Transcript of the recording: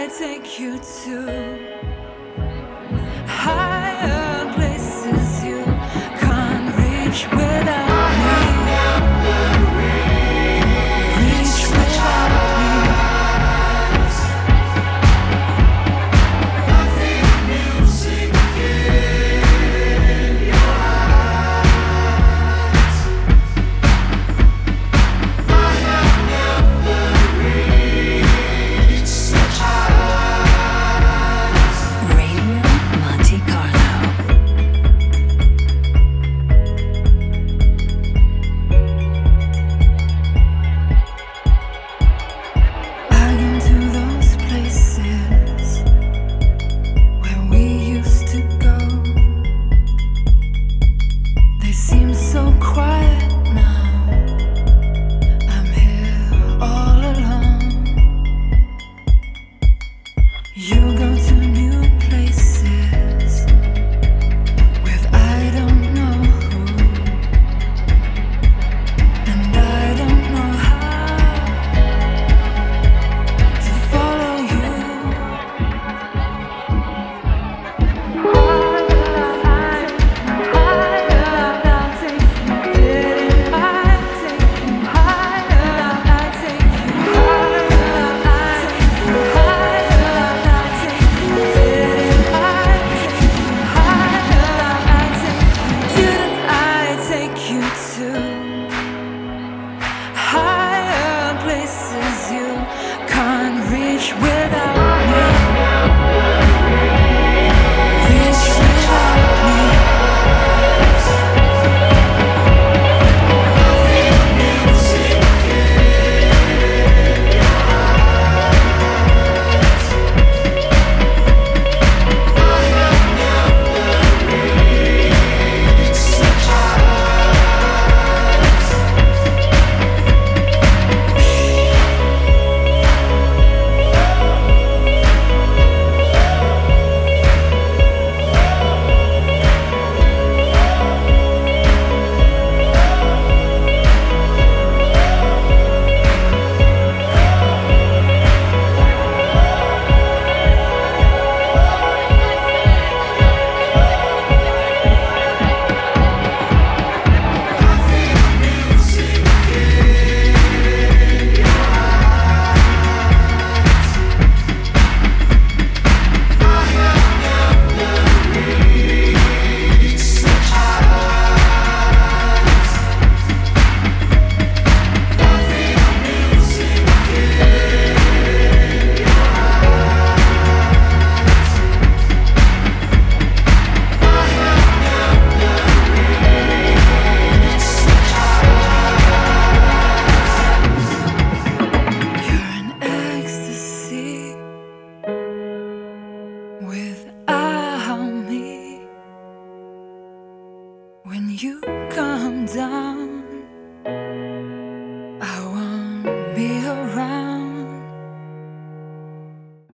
I take you to higher places you can't reach without me. Reach without me. I feel music in your eyes. I have never reached such heights. Radio Monte Carlo. I go to those places where we used to go. They seem so quiet now. I'm here all alone. You go to new places with I don't know who, and I don't know how to follow you. Higher places you can't reach without me. Reach without me. I feel music in your eyes. I have never reached such heights. You're an ecstasy without me. When you come down